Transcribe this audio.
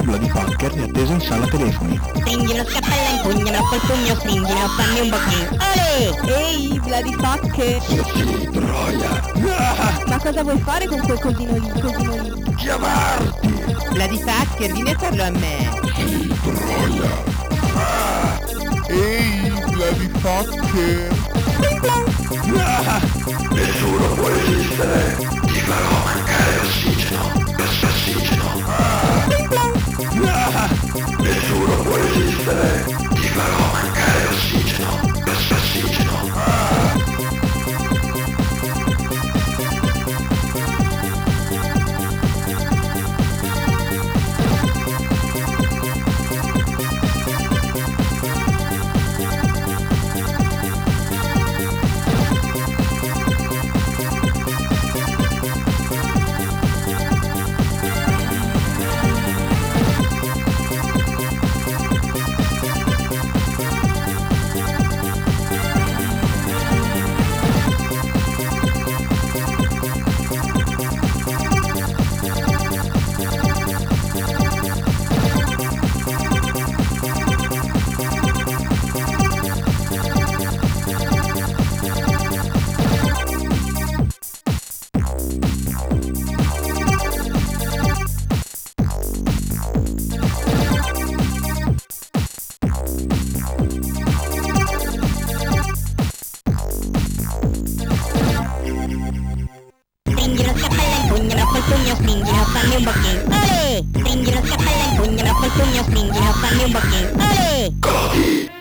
Bloodifucker è attesa in sala telefoni. Stringi lo scappello, impugnamelo col pugno, stringimelo, fammi un bocchino. Ole! Ehi, Bloodifucker! Sì, troia! Ma cosa vuoi fare con quel cosino lì? Chiamarti! Bloodifucker, vieni a farlo a me. Sì, troia! Ehi, Bloodifucker! Nessuno può resistere! Ti farò mancare ossigeno! Nessuno può resistere! Ti farò mancare ossigeno! Stringi lo scappello, impugnamelo col pugno, stringimelo, fammi un bocchino. Ole! Stringi lo scappello, impugnamelo col pugno, stringimelo, fammi un bocchino. Ole! Cody!